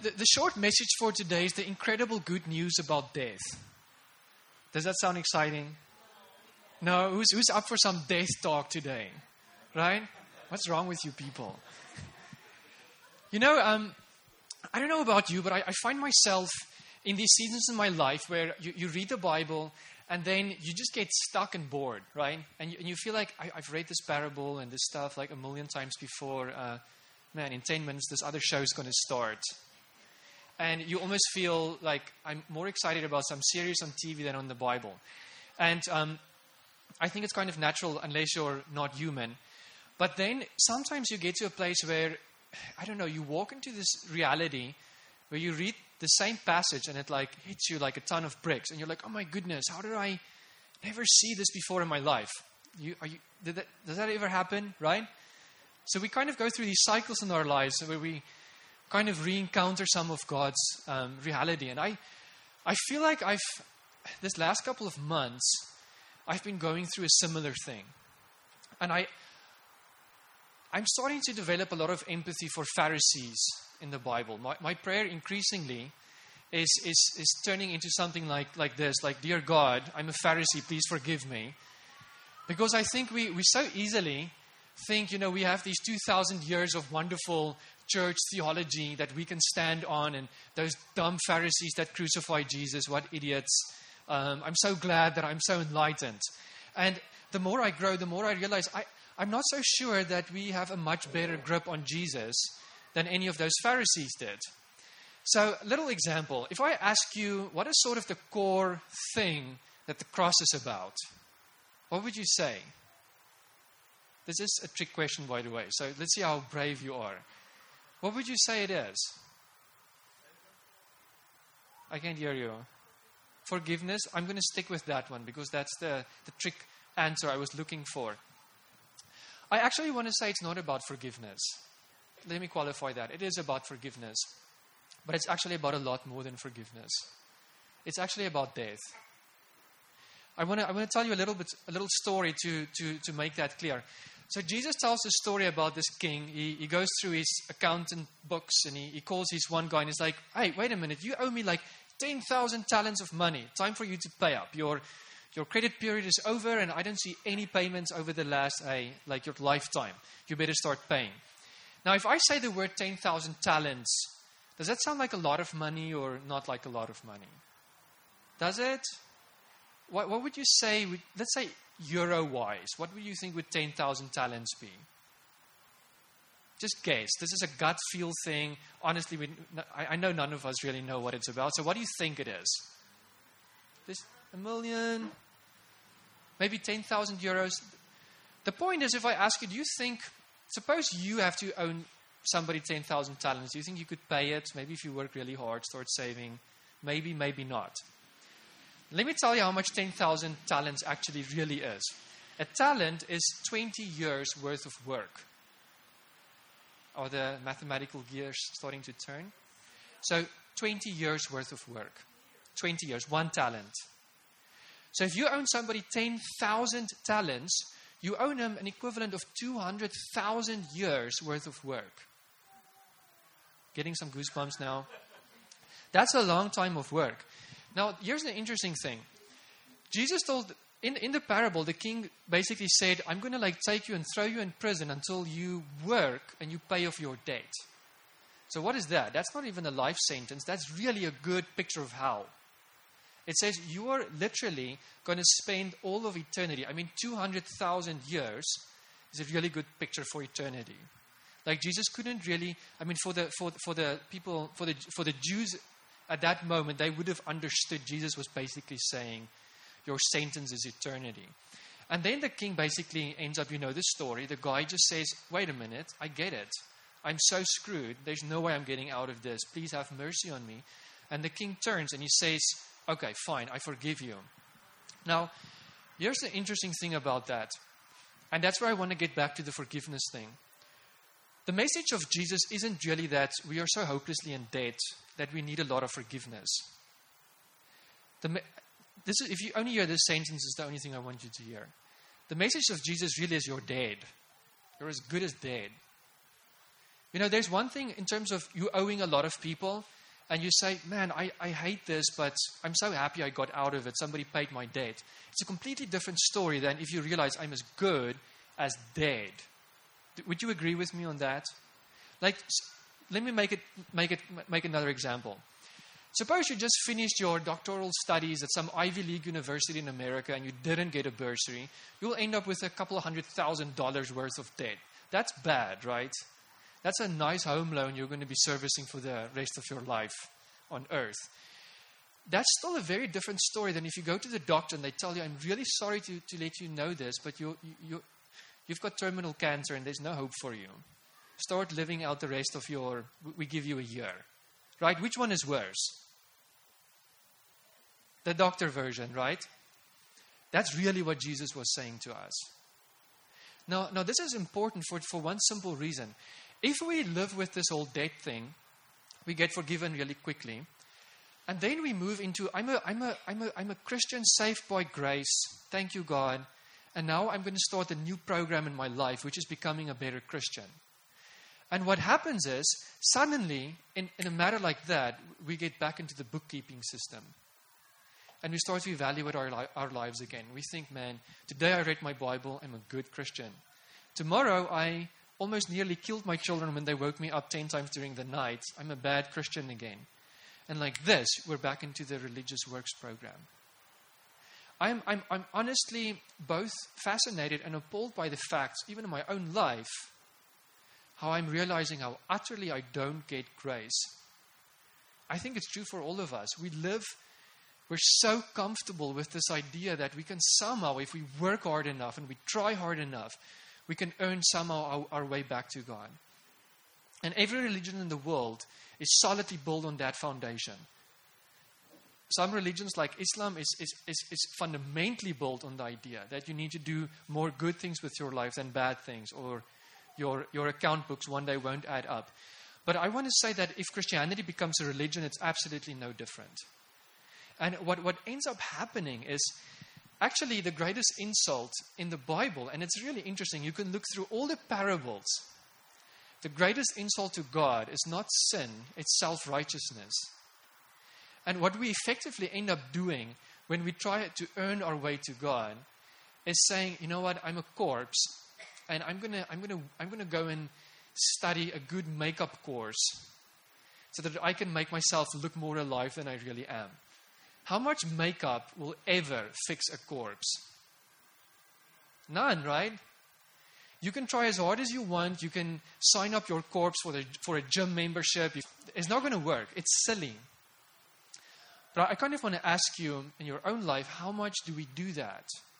the short message for today is the incredible good news about death. Does that sound exciting? No? Who's up for some death talk today? Right? What's wrong with you people? I don't know about you, but I find myself in these seasons in my life where you read the Bible and then you just get stuck and bored, right? And you feel like, I've read this parable and this stuff like a million times before. In 10 minutes, this other show is going to start. And you almost feel like I'm more excited about some series on TV than on the Bible. And I think it's kind of natural unless you're not human. But then sometimes you get to a place where, I don't know, you walk into this reality where you read the same passage and it like hits you like a ton of bricks. And you're like, oh my goodness, how did I never see this before in my life? Does that ever happen, right? So we kind of go through these cycles in our lives where we kind of re-encounter some of God's reality. And I feel like this last couple of months, I've been going through a similar thing. And I'm starting to develop a lot of empathy for Pharisees in the Bible. My prayer increasingly is turning into something like this, like, dear God, I'm a Pharisee, please forgive me. Because I think we so easily think, we have these 2,000 years of wonderful church theology that we can stand on, and those dumb Pharisees that crucified Jesus, what idiots. I'm so glad that I'm so enlightened. And the more I grow, the more I realize I'm not so sure that we have a much better grip on Jesus than any of those Pharisees did. So, little example. If I ask you, what is sort of the core thing that the cross is about? What would you say? This is a trick question, by the way. So let's see how brave you are. What would you say it is? I can't hear you. Forgiveness? I'm going to stick with that one because that's the trick answer I was looking for. I actually want to say it's not about forgiveness. Let me qualify that. It is about forgiveness. But it's actually about a lot more than forgiveness. It's actually about death. I want to tell you a little story to make that clear. So Jesus tells a story about this king. He goes through his accountant books and he calls his one guy and he's like, hey, wait a minute, you owe me like 10,000 talents of money. Time for you to pay up. Your credit period is over and I don't see any payments over the last, your lifetime. You better start paying. Now, if I say the word 10,000 talents, does that sound like a lot of money or not like a lot of money? Does it? What would you say, let's say euro-wise, what would you think would 10,000 talents be? Just guess. This is a gut feel thing. Honestly, I know none of us really know what it's about. So what do you think it is? This $1 million? Maybe 10,000 euros? The point is, if I ask you, do you think, suppose you have to own somebody 10,000 talents. Do you think you could pay it? Maybe if you work really hard, start saving. Maybe, maybe not. Let me tell you how much 10,000 talents actually really is. A talent is 20 years worth of work. Are the mathematical gears starting to turn? So 20 years worth of work. 20 years, 1 talent. So if you own somebody 10,000 talents, you own them an equivalent of 200,000 years worth of work. Getting some goosebumps now. That's a long time of work. Now, here's the interesting thing. Jesus told, in the parable, the king basically said, I'm going to take you and throw you in prison until you work and you pay off your debt. So what is that? That's not even a life sentence. That's really a good picture of hell. It says you are literally going to spend all of eternity. 200,000 years is a really good picture for eternity. Jesus couldn't really, for the people, for the Jews at that moment, they would have understood Jesus was basically saying, your sentence is eternity. And then the king basically ends up, this story. The guy just says, wait a minute, I get it. I'm so screwed. There's no way I'm getting out of this. Please have mercy on me. And the king turns and he says, okay, fine, I forgive you. Now, here's the interesting thing about that. And that's where I want to get back to the forgiveness thing. The message of Jesus isn't really that we are so hopelessly in debt that we need a lot of forgiveness. If you only hear this sentence, it's the only thing I want you to hear. The message of Jesus really is you're dead. You're as good as dead. There's one thing in terms of you owing a lot of people. and you say, man, I hate this, but I'm so happy I got out of it. Somebody paid my debt. It's a completely different story than if you realize I'm as good as dead. Would you agree with me on that? Like, let me make another example. Suppose you just finished your doctoral studies at some Ivy League university in America and you didn't get a bursary. You'll end up with a couple of $100,000 worth of debt. That's bad, right? That's a nice home loan you're going to be servicing for the rest of your life on earth. That's still a very different story than if you go to the doctor and they tell you, I'm really sorry to let you know this, but you've got terminal cancer and there's no hope for you. Start living out the rest of we give you a year. Right? Which one is worse? The doctor version, right? That's really what Jesus was saying to us. Now this is important for one simple reason. If we live with this whole debt thing, we get forgiven really quickly. And then we move into, I'm a Christian saved by grace. Thank you, God. And now I'm going to start a new program in my life, which is becoming a better Christian. And what happens is, suddenly, in a matter like that, we get back into the bookkeeping system. And we start to evaluate our lives again. We think, man, today I read my Bible, I'm a good Christian. Tomorrow I almost nearly killed my children when they woke me up 10 times during the night. I'm a bad Christian again. And like this, we're back into the religious works program. I'm honestly both fascinated and appalled by the facts, even in my own life, how I'm realizing how utterly I don't get grace. I think it's true for all of us. We're so comfortable with this idea that we can somehow, if we work hard enough and we try hard enough, we can earn somehow our way back to God. And every religion in the world is solidly built on that foundation. Some religions like Islam is fundamentally built on the idea that you need to do more good things with your life than bad things, or your account books one day won't add up. But I want to say that if Christianity becomes a religion, it's absolutely no different. And what ends up happening is actually the greatest insult in the Bible, and it's really interesting. You can look through all the parables. The greatest insult to God is not sin, it's self-righteousness. And what we effectively end up doing when we try to earn our way to God is saying, you know what, I'm a corpse, and I'm gonna go and study a good makeup course so that I can make myself look more alive than I really am. How much makeup will ever fix a corpse? None, right? You can try as hard as you want. You can sign up your corpse for a gym membership. It's not going to work. It's silly. But I kind of want to ask you in your own life, how much do we do that?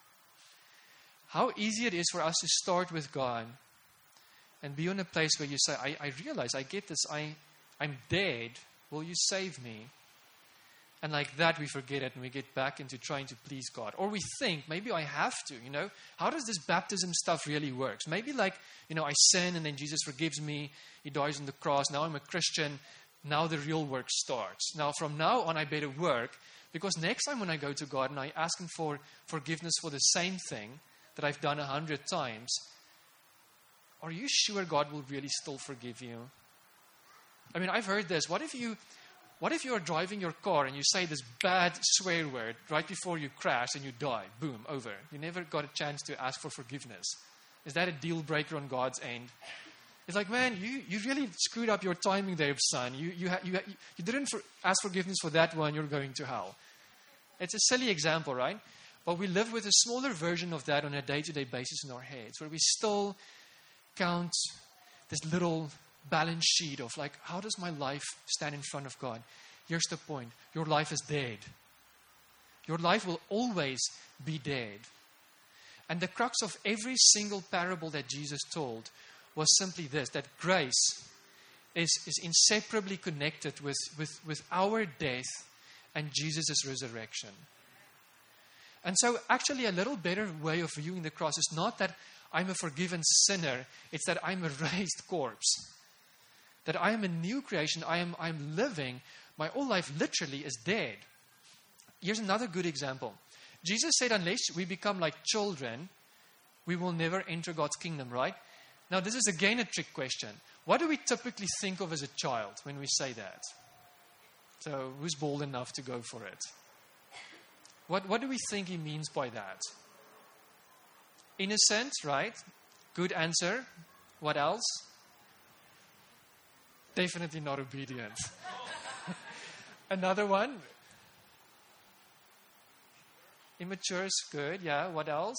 How easy it is for us to start with God and be in a place where you say, I realize, I get this, I'm dead. Will you save me? And like that, we forget it and we get back into trying to please God. Or we think, maybe I have to, How does this baptism stuff really work? Maybe I sin and then Jesus forgives me. He dies on the cross. Now I'm a Christian. Now the real work starts. Now from now on, I better work. Because next time when I go to God and I ask Him for forgiveness for the same thing that I've done 100 times, are you sure God will really still forgive you? I mean, I've heard this. What if you are driving your car and you say this bad swear word right before you crash and you die? Boom, over. You never got a chance to ask for forgiveness. Is that a deal breaker on God's end? It's like, man, you really screwed up your timing there, son. You didn't ask forgiveness for that one. You're going to hell. It's a silly example, right? But we live with a smaller version of that on a day-to-day basis in our heads, where we still count this little balance sheet of how does my life stand in front of God? Here's the point. Your life is dead. Your life will always be dead. And the crux of every single parable that Jesus told was simply this, that grace is inseparably connected with our death and Jesus' resurrection. And so actually a little better way of viewing the cross is not that I'm a forgiven sinner, it's that I'm a raised corpse. That I am a new creation, I'm living, my whole life literally is dead. Here's another good example. Jesus said, unless we become like children, we will never enter God's kingdom, right? Now, this is again a trick question. What do we typically think of as a child when we say that? So who's bold enough to go for it? What do we think he means by that? Innocent, right? Good answer. What else? Definitely not obedient. Another one. Immature is good. Yeah, what else?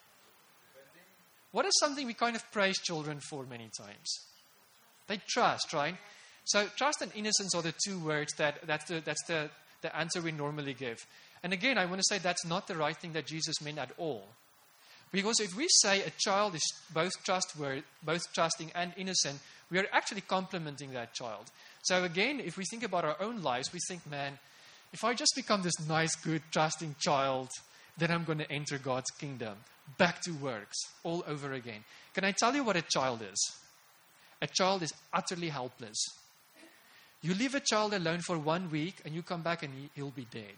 What is something we kind of praise children for many times? They trust, right? So trust and innocence are the two words that's the answer we normally give. And again, I want to say that's not the right thing that Jesus meant at all. Because if we say a child is both trusting and innocent, we are actually complimenting that child. So again, if we think about our own lives, we think, man, if I just become this nice, good, trusting child, then I'm going to enter God's kingdom. Back to works all over again. Can I tell you what a child is? A child is utterly helpless. You leave a child alone for 1 week and you come back and he'll be dead.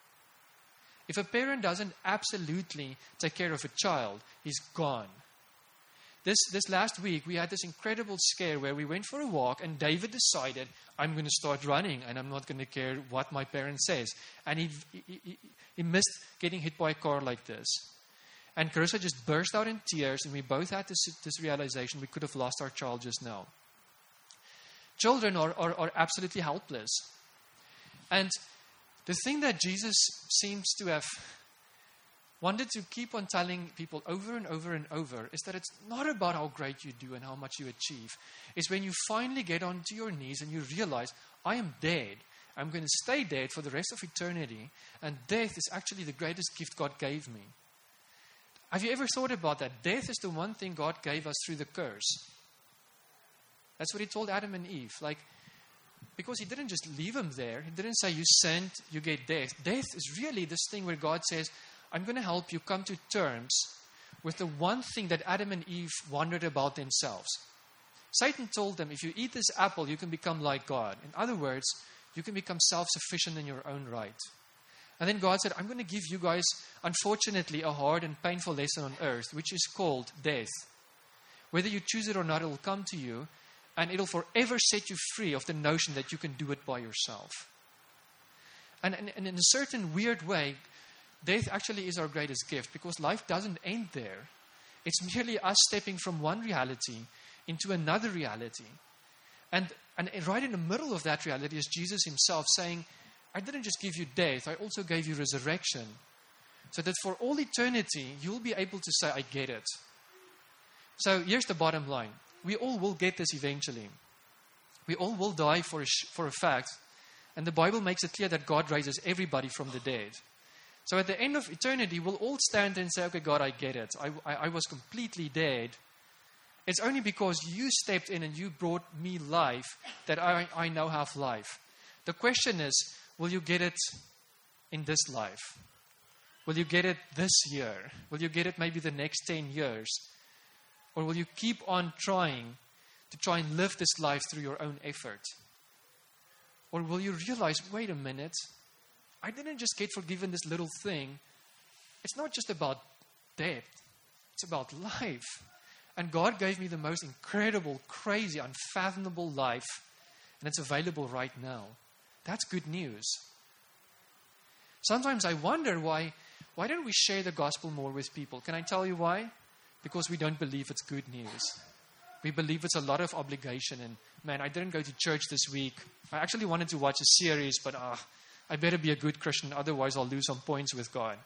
If a parent doesn't absolutely take care of a child, he's gone. This last week, we had this incredible scare where we went for a walk and David decided, I'm going to start running and I'm not going to care what my parent says. And he missed getting hit by a car like this. And Carissa just burst out in tears and we both had this realization we could have lost our child just now. Children are absolutely helpless. And the thing that Jesus seems to have wanted to keep on telling people over and over and over is that it's not about how great you do and how much you achieve. It's when you finally get onto your knees and you realize, I am dead. I'm going to stay dead for the rest of eternity. And death is actually the greatest gift God gave me. Have you ever thought about that? Death is the one thing God gave us through the curse. That's what he told Adam and Eve. Because he didn't just leave them there. He didn't say, you sinned, you get death. Death is really this thing where God says, I'm going to help you come to terms with the one thing that Adam and Eve wondered about themselves. Satan told them, if you eat this apple, you can become like God. In other words, you can become self-sufficient in your own right. And then God said, I'm going to give you guys, unfortunately, a hard and painful lesson on earth, which is called death. Whether you choose it or not, it will come to you. And it'll forever set you free of the notion that you can do it by yourself. And in a certain weird way, death actually is our greatest gift because life doesn't end there. It's merely us stepping from one reality into another reality. And right in the middle of that reality is Jesus himself saying, I didn't just give you death, I also gave you resurrection. So that for all eternity, you'll be able to say, I get it. So here's the bottom line. We all will get this eventually. We all will die for a fact. And the Bible makes it clear that God raises everybody from the dead. So at the end of eternity, we'll all stand and say, okay, God, I get it. I was completely dead. It's only because you stepped in and you brought me life that I now have life. The question is, will you get it in this life? Will you get it this year? Will you get it maybe the next 10 years? Or will you keep on trying and live this life through your own effort? Or will you realize, wait a minute, I didn't just get forgiven this little thing. It's not just about death. It's about life. And God gave me the most incredible, crazy, unfathomable life. And it's available right now. That's good news. Sometimes I wonder why don't we share the gospel more with people? Can I tell you why? Because we don't believe it's good news. We believe it's a lot of obligation. And man, I didn't go to church this week. I actually wanted to watch a series, but I better be a good Christian, otherwise I'll lose some points with God.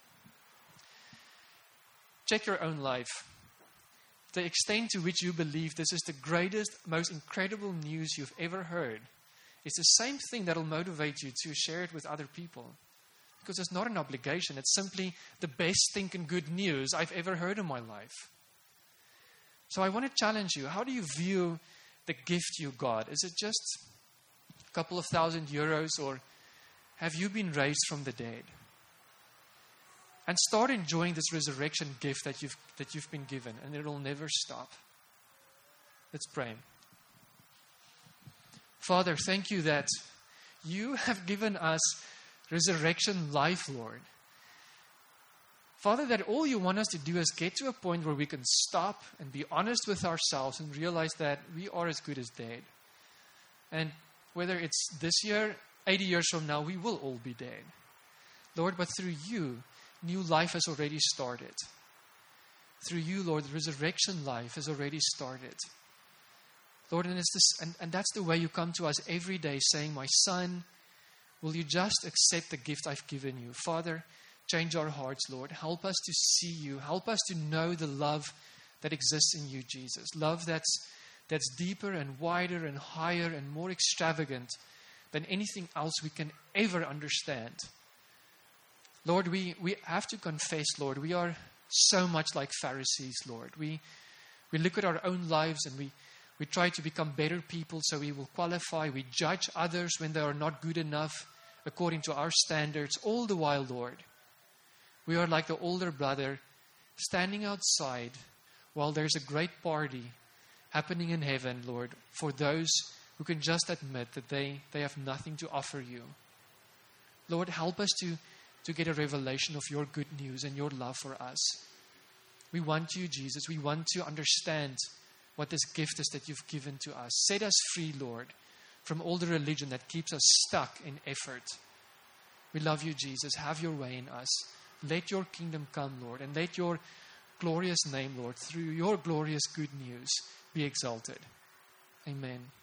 Check your own life. The extent to which you believe this is the greatest, most incredible news you've ever heard, it's the same thing that will motivate you to share it with other people. Because it's not an obligation. It's simply the best stinking good news I've ever heard in my life. So I want to challenge you. How do you view the gift you got? Is it just a couple of €1,000 or have you been raised from the dead? And start enjoying this resurrection gift that you've been given, and it will never stop. Let's pray. Father, thank you that you have given us resurrection life, Lord. Father, that all you want us to do is get to a point where we can stop and be honest with ourselves and realize that we are as good as dead. And whether it's this year 80 years from now, we will all be dead. Lord, but through you, new life has already started. Through you, Lord, the resurrection life has already started. Lord, and that's the way you come to us every day saying, my son, will you just accept the gift I've given you? Father, change our hearts, Lord. Help us to see you. Help us to know the love that exists in you, Jesus. Love that's deeper and wider and higher and more extravagant than anything else we can ever understand. Lord, we have to confess, Lord, we are so much like Pharisees, Lord. We look at our own lives and we try to become better people so we will qualify. We judge others when they are not good enough according to our standards. All the while, Lord, we are like the older brother standing outside while there's a great party happening in heaven, Lord, for those who can just admit that they have nothing to offer you. Lord, help us to get a revelation of your good news and your love for us. We want you, Jesus. We want to understand what this gift is that you've given to us. Set us free, Lord, from all the religion that keeps us stuck in effort. We love you, Jesus. Have your way in us. Let your kingdom come, Lord, and let your glorious name, Lord, through your glorious good news be exalted. Amen.